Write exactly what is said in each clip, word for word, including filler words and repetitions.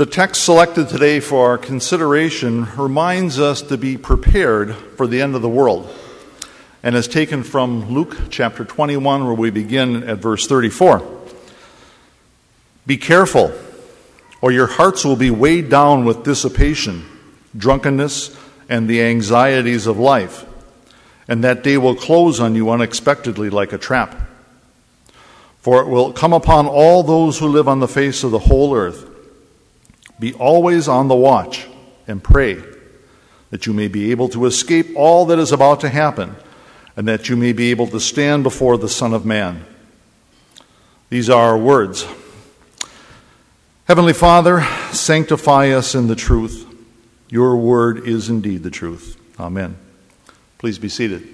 The text selected today for our consideration reminds us to be prepared for the end of the world, and is taken from Luke chapter twenty-one, where we begin at verse thirty-four. Be careful, or your hearts will be weighed down with dissipation, drunkenness, and the anxieties of life, and that day will close on you unexpectedly like a trap. For it will come upon all those who live on the face of the whole earth. Be always on the watch and pray that you may be able to escape all that is about to happen, and that you may be able to stand before the Son of Man. These are our words. Heavenly Father, sanctify us in the truth. Your word is indeed the truth. Amen. Please be seated.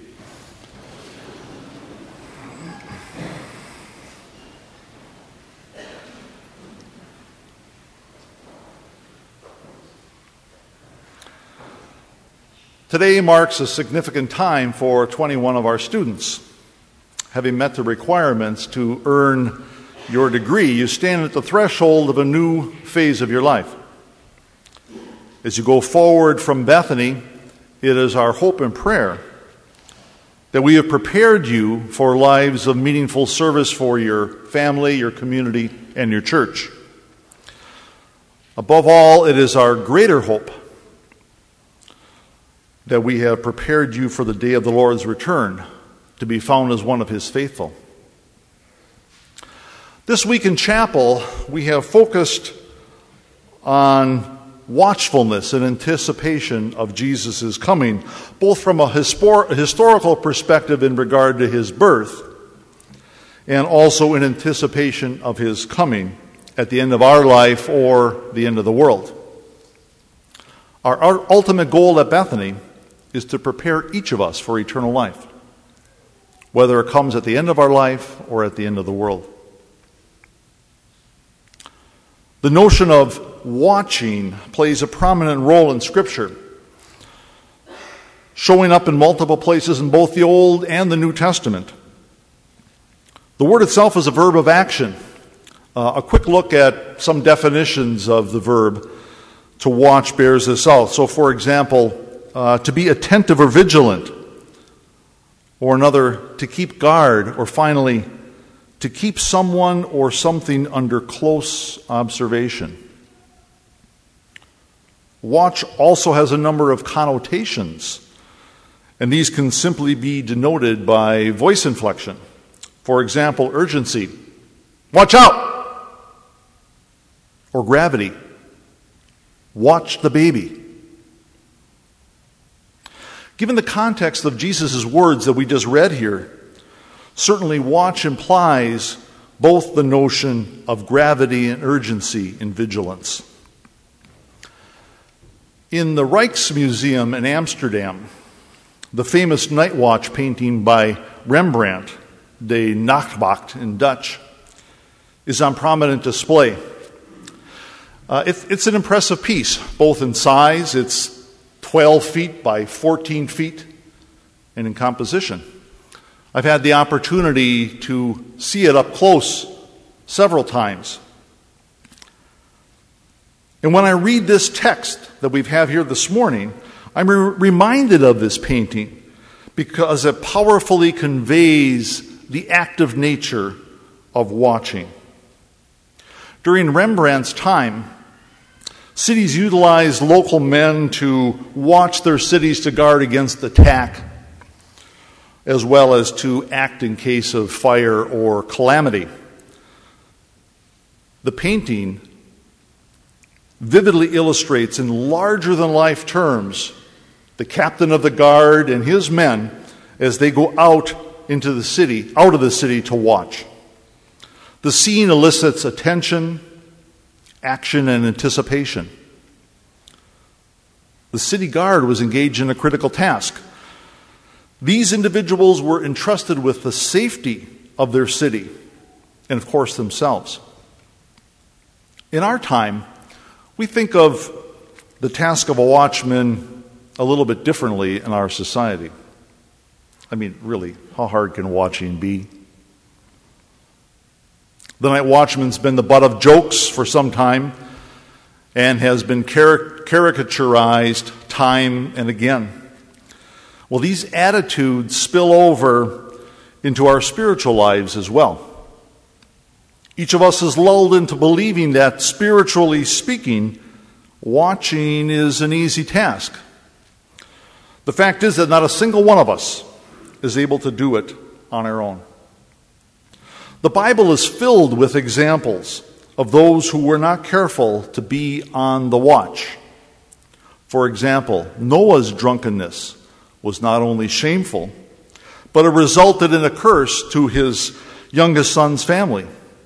Today marks a significant time for twenty-one of our students. Having met the requirements to earn your degree, you stand at the threshold of a new phase of your life. As you go forward from Bethany, it is our hope and prayer that we have prepared you for lives of meaningful service for your family, your community, and your church. Above all, it is our greater hope that we have prepared you for the day of the Lord's return, to be found as one of His faithful. This week in chapel, we have focused on watchfulness and anticipation of Jesus' coming, both from a histor- historical perspective in regard to His birth, and also in anticipation of His coming at the end of our life or the end of the world. Our, our ultimate goal at Bethany is to prepare each of us for eternal life, whether it comes at the end of our life or at the end of the world. The notion of watching plays a prominent role in Scripture, showing up in multiple places in both the Old and the New Testament. The word itself is a verb of action. Uh, a quick look at some definitions of the verb to watch bears this out. So, for example, uh, to be attentive or vigilant, or another, to keep guard, or finally, to keep someone or something under close observation. Watch also has a number of connotations, and these can simply be denoted by voice inflection. For example, urgency, watch out! Or gravity, watch the baby. Given the context of Jesus' words that we just read here, certainly watch implies both the notion of gravity and urgency in vigilance. In the Rijksmuseum in Amsterdam, the famous Night Watch painting by Rembrandt, De Nachtwacht in Dutch, is on prominent display. Uh, it, it's an impressive piece, both in size, it's twelve feet by fourteen feet, and in composition. I've had the opportunity to see it up close several times. And when I read this text that we have here this morning, I'm re- reminded of this painting because it powerfully conveys the active nature of watching. During Rembrandt's time, cities utilized local men to watch their cities to guard against attack, as well as to act in case of fire or calamity. The painting vividly illustrates in larger-than-life terms the captain of the guard and his men as they go out into the city, out of the city to watch. The scene elicits attention, action, and anticipation. The city guard was engaged in a critical task. These individuals were entrusted with the safety of their city and, of course, themselves. In our time, we think of the task of a watchman a little bit differently in our society. I mean, really, how hard can watching be? The night watchman's been the butt of jokes for some time, and has been caric- caricaturized time and again. Well, these attitudes spill over into our spiritual lives as well. Each of us is lulled into believing that, spiritually speaking, watching is an easy task. The fact is that not a single one of us is able to do it on our own. The Bible is filled with examples of those who were not careful to be on the watch. For example, Noah's drunkenness was not only shameful, but it resulted in a curse to his youngest son's family.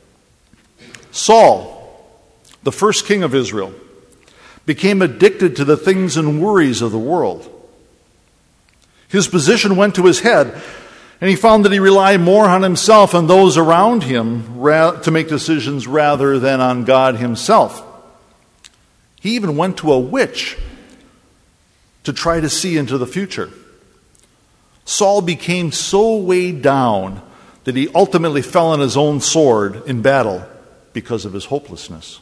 Saul, the first king of Israel, became addicted to the things and worries of the world. His position went to his head, and he found that he relied more on himself and those around him to make decisions rather than on God himself. He even went to a witch to try to see into the future. Saul became so weighed down that he ultimately fell on his own sword in battle because of his hopelessness.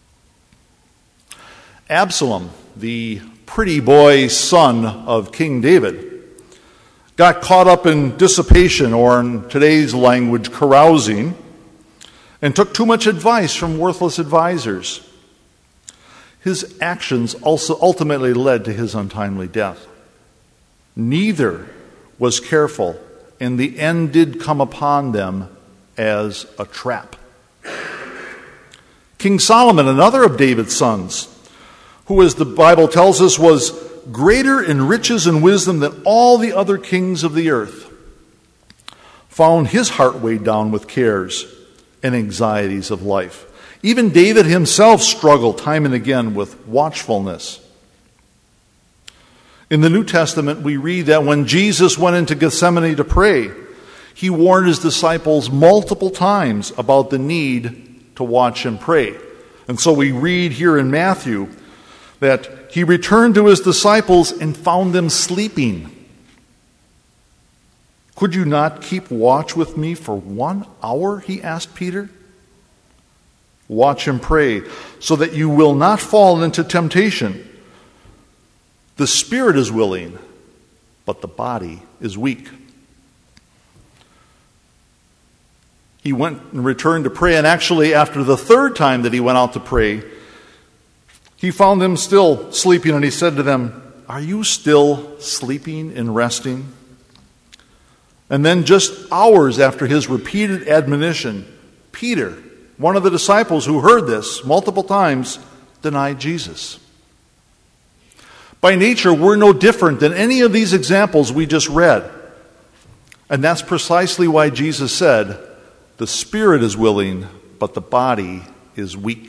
Absalom, the pretty boy son of King David, got caught up in dissipation, or in today's language, carousing, and took too much advice from worthless advisors. His actions also ultimately led to his untimely death. Neither was careful, and the end did come upon them as a trap. King Solomon, another of David's sons, who, as the Bible tells us, was greater in riches and wisdom than all the other kings of the earth, found his heart weighed down with cares and anxieties of life. Even David himself struggled time and again with watchfulness. In the New Testament, we read that when Jesus went into Gethsemane to pray, he warned his disciples multiple times about the need to watch and pray. And so we read here in Matthew that he returned to his disciples and found them sleeping. "Could you not keep watch with me for one hour?" he asked Peter. "Watch and pray so that you will not fall into temptation. The spirit is willing, but the body is weak." He went and returned to pray, and actually after the third time that he went out to pray, he found them still sleeping, and he said to them, "Are you still sleeping and resting?" And then just hours after his repeated admonition, Peter, one of the disciples who heard this multiple times, denied Jesus. By nature, we're no different than any of these examples we just read. And that's precisely why Jesus said, "The spirit is willing, but the body is weak."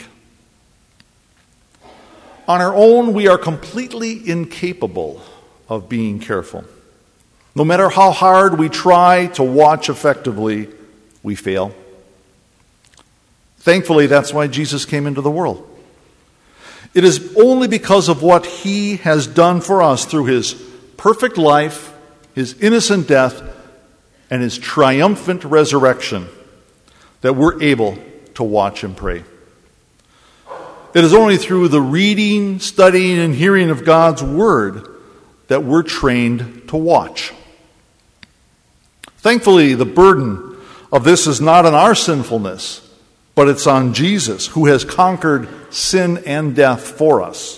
On our own, we are completely incapable of being careful. No matter how hard we try to watch effectively, we fail. Thankfully, that's why Jesus came into the world. It is only because of what he has done for us through his perfect life, his innocent death, and his triumphant resurrection that we're able to watch and pray. It is only through the reading, studying, and hearing of God's Word that we're trained to watch. Thankfully, the burden of this is not on our sinfulness, but it's on Jesus, who has conquered sin and death for us.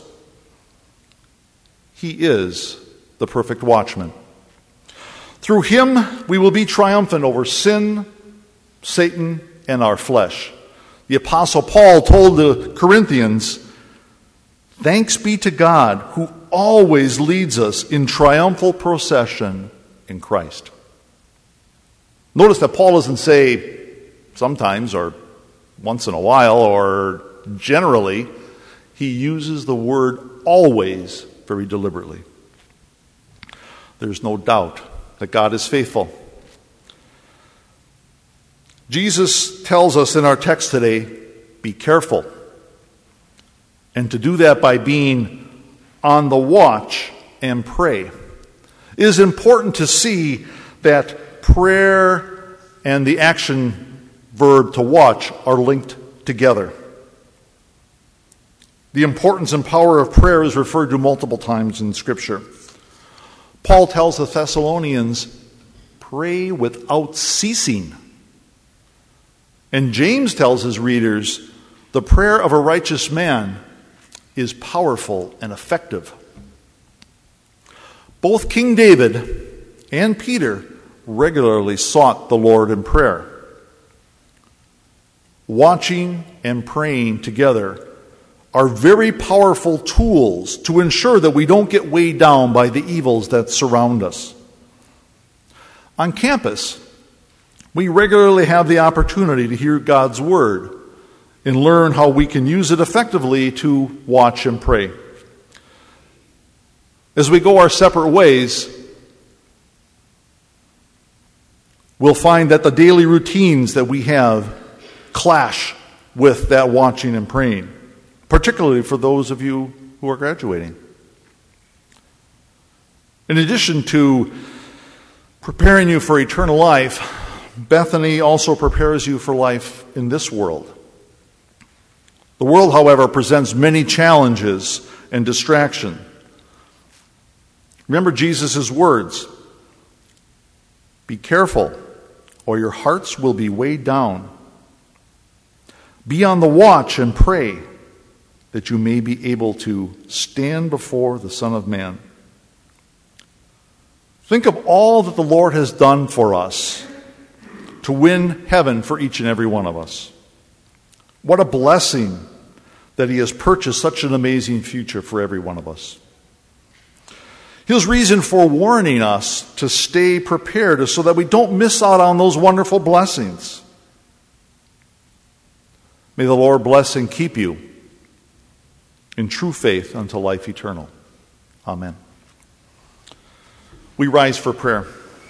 He is the perfect watchman. Through him, we will be triumphant over sin, Satan, and our flesh. The Apostle Paul told the Corinthians, "Thanks be to God who always leads us in triumphal procession in Christ." Notice that Paul doesn't say sometimes or once in a while or generally. He uses the word always very deliberately. There's no doubt that God is faithful. Jesus tells us in our text today, be careful. And to do that by being on the watch and pray. It is important to see that prayer and the action verb to watch are linked together. The importance and power of prayer is referred to multiple times in Scripture. Paul tells the Thessalonians, pray without ceasing. And James tells his readers, the prayer of a righteous man is powerful and effective. Both King David and Peter regularly sought the Lord in prayer. Watching and praying together are very powerful tools to ensure that we don't get weighed down by the evils that surround us. On campus, we regularly have the opportunity to hear God's Word and learn how we can use it effectively to watch and pray. As we go our separate ways, we'll find that the daily routines that we have clash with that watching and praying, particularly for those of you who are graduating. In addition to preparing you for eternal life, Bethany also prepares you for life in this world. The world, however, presents many challenges and distraction. Remember Jesus' words, be careful, or your hearts will be weighed down. Be on the watch and pray, that you may be able to stand before the Son of Man. Think of all that the Lord has done for us to win heaven for each and every one of us. What a blessing that He has purchased such an amazing future for every one of us. His reason for warning us to stay prepared is so that we don't miss out on those wonderful blessings. May the Lord bless and keep you in true faith unto life eternal. Amen. We rise for prayer.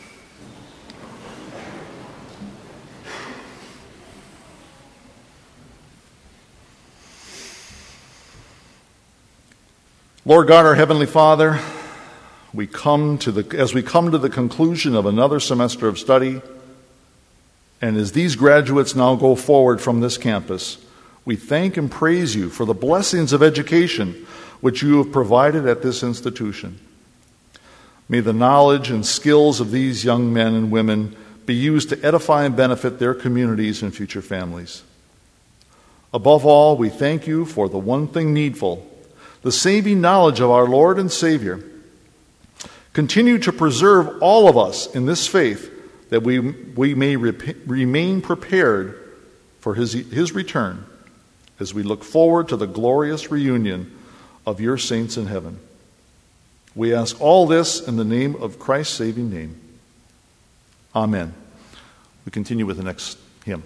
Lord God, our Heavenly Father, we come to the as we come to the conclusion of another semester of study, and as these graduates now go forward from this campus, we thank and praise you for the blessings of education which you have provided at this institution. May the knowledge and skills of these young men and women be used to edify and benefit their communities and future families. Above all, we thank you for the one thing needful, the saving knowledge of our Lord and Savior. Continue to preserve all of us in this faith, that we, we may rep- remain prepared for his, his return as we look forward to the glorious reunion of your saints in heaven. We ask all this in the name of Christ's saving name. Amen. We continue with the next hymn.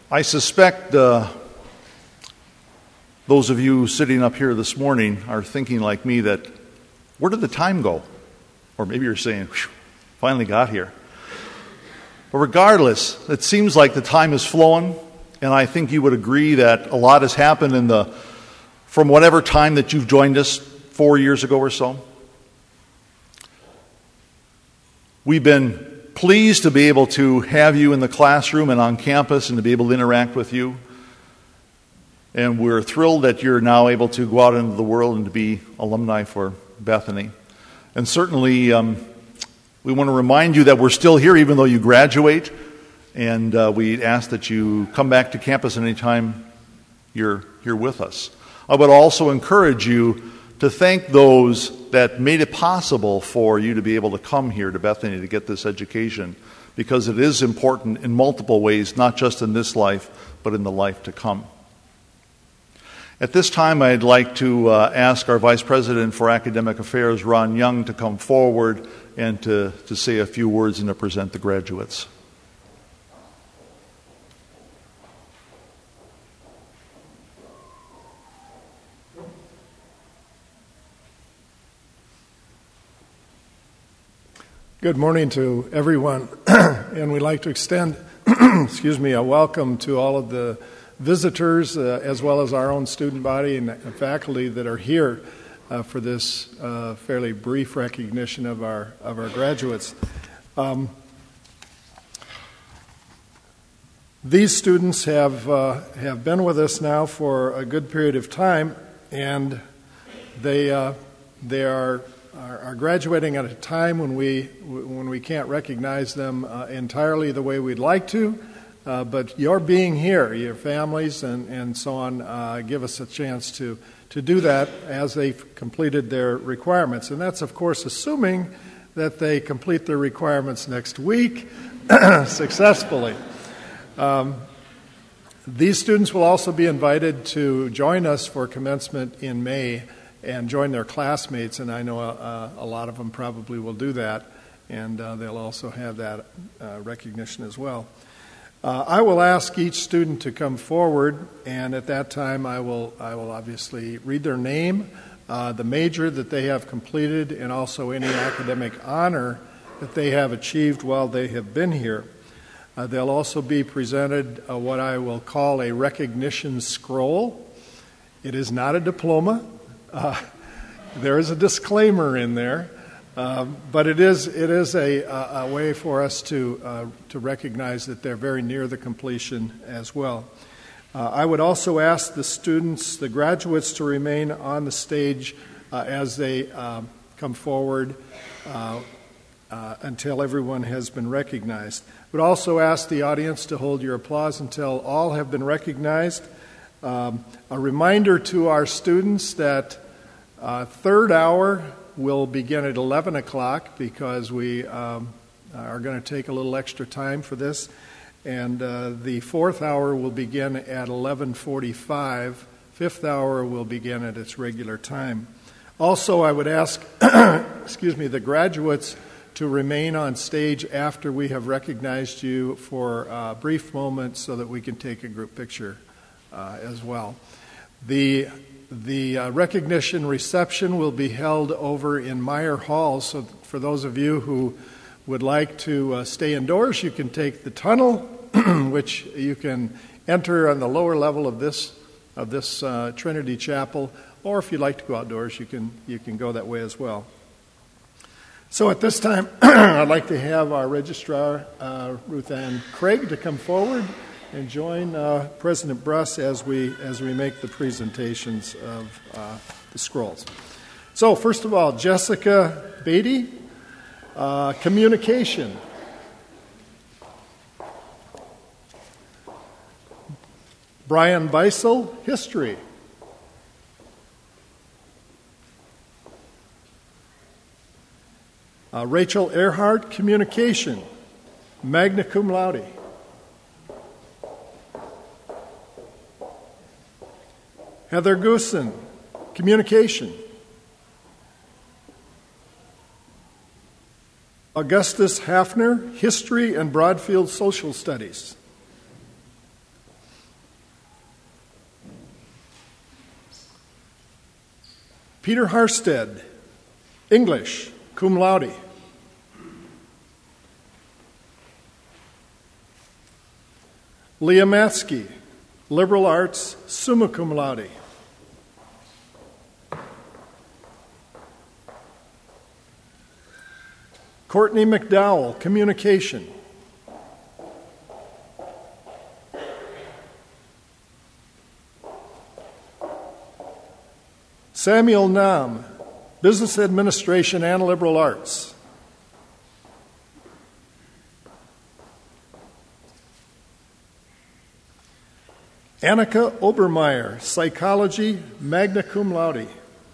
I suspect uh, those of you sitting up here this morning are thinking like me that, where did the time go? Or maybe you're saying, finally got here. But regardless, it seems like the time is flowing, and I think you would agree that a lot has happened in the from whatever time that you've joined us, four years ago or so. We've been pleased to be able to have you in the classroom and on campus and to be able to interact with you. And we're thrilled that you're now able to go out into the world and to be alumni for Bethany. And certainly, um, we want to remind you that we're still here even though you graduate. And uh, we ask that you come back to campus anytime you're here with us. I would also encourage you to thank those that made it possible for you to be able to come here to Bethany to get this education, because it is important in multiple ways, not just in this life, but in the life to come. At this time, I'd like to uh, ask our Vice President for Academic Affairs, Ron Young, to come forward and to, to say a few words and to present the graduates. Good morning to everyone, and we'd like to extend, excuse me, a welcome to all of the visitors uh, as well as our own student body and faculty that are here uh, for this uh, fairly brief recognition of our of our graduates. Um, these students have uh, have been with us now for a good period of time, and they uh, they are. are graduating at a time when we when we can't recognize them uh, entirely the way we'd like to, uh, but your being here, your families and, and so on, uh, give us a chance to, to do that as they've completed their requirements. And that's, of course, assuming that they complete their requirements next week successfully. Um, these students will also be invited to join us for commencement in May and join their classmates, and I know uh, a lot of them probably will do that, and uh, they'll also have that uh, recognition as well. Uh, I will ask each student to come forward, and at that time I will I will obviously read their name, uh, the major that they have completed, and also any academic honor that they have achieved while they have been here. Uh, they'll also be presented uh, what I will call a recognition scroll. It is not a diploma. Uh, there is a disclaimer in there, uh, but it is it is a, a, a way for us to uh, to recognize that they're very near the completion as well. Uh, I would also ask the students, the graduates, to remain on the stage uh, as they uh, come forward uh, uh, until everyone has been recognized. I would also ask the audience to hold your applause until all have been recognized. Um, a reminder to our students that uh, third hour will begin at eleven o'clock because we um, are going to take a little extra time for this. And uh, the fourth hour will begin at eleven forty-five. Fifth hour will begin at its regular time. Also, I would ask, excuse me, the graduates to remain on stage after we have recognized you for a brief moment so that we can take a group picture Uh, as well. The the uh, recognition reception will be held over in Meyer Hall, so for those of you who would like to uh, stay indoors, you can take the tunnel, which you can enter on the lower level of this of this uh, Trinity Chapel, or if you'd like to go outdoors, you can you can go that way as well. So at this time, I'd like to have our registrar, uh, Ruth Ann Craig, to come forward and join uh, President Bruss as we as we make the presentations of uh, the scrolls. So first of all, Jessica Beatty, uh, communication. Brian Beisel, history. Uh, Rachel Earhart, communication, magna cum laude. Heather Goosen, communication. Augustus Hafner, history and Broadfield social studies. Peter Harstead, English, cum laude. Leah Matsky, liberal arts, summa cum laude. Courtney McDowell, communication. Samuel Nam, business administration and liberal arts. Annika Obermeyer, psychology, magna cum laude.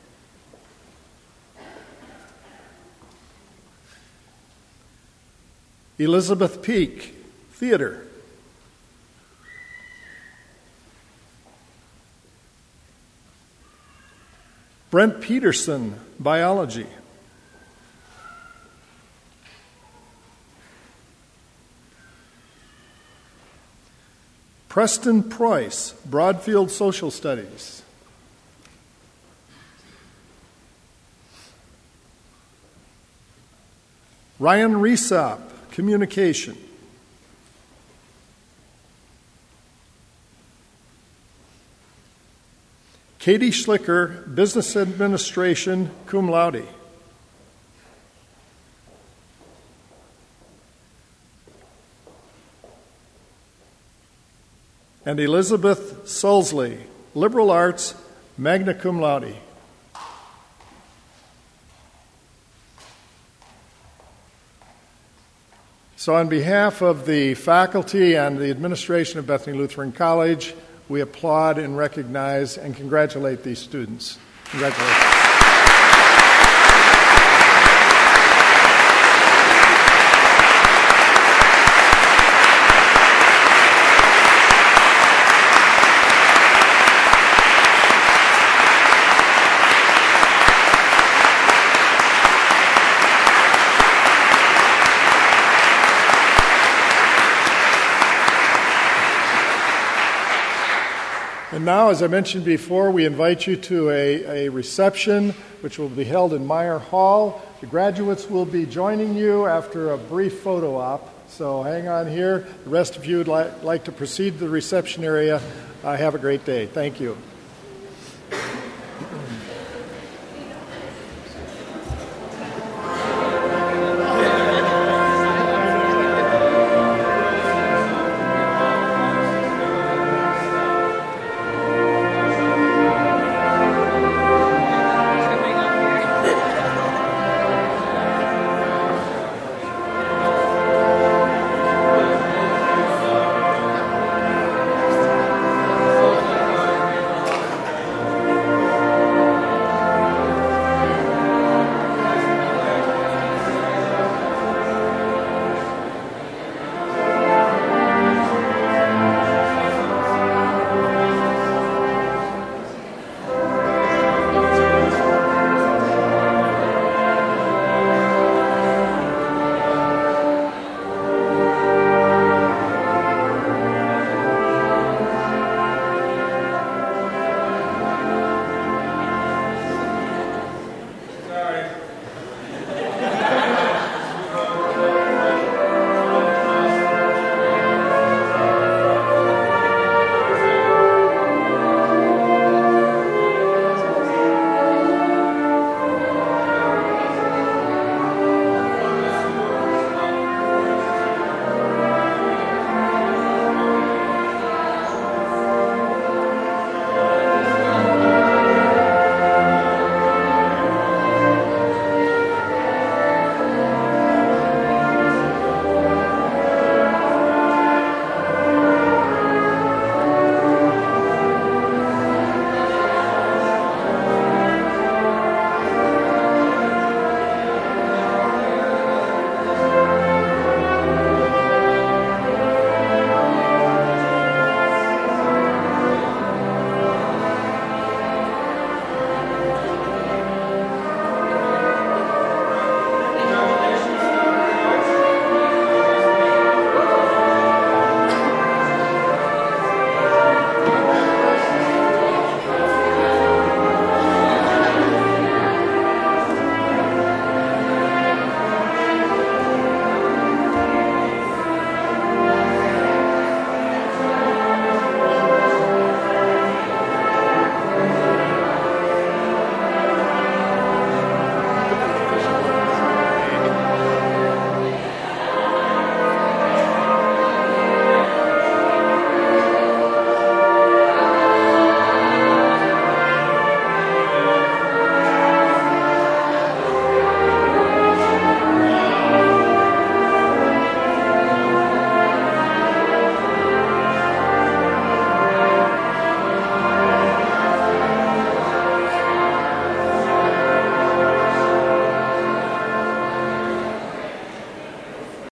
Elizabeth Peak, theater. Brent Peterson, biology. Preston Preuss, Broadfield Social Studies. Ryan Resop, communication. Katie Schlicker, business administration, cum laude. And Elizabeth Sulsley, liberal arts, magna cum laude. So on behalf of the faculty and the administration of Bethany Lutheran College, we applaud and recognize and congratulate these students. Congratulations. And now, as I mentioned before, we invite you to a, a reception which will be held in Meyer Hall. The graduates will be joining you after a brief photo op, so hang on here. The rest of you would li- like to proceed to the reception area. Uh, have a great day. Thank you.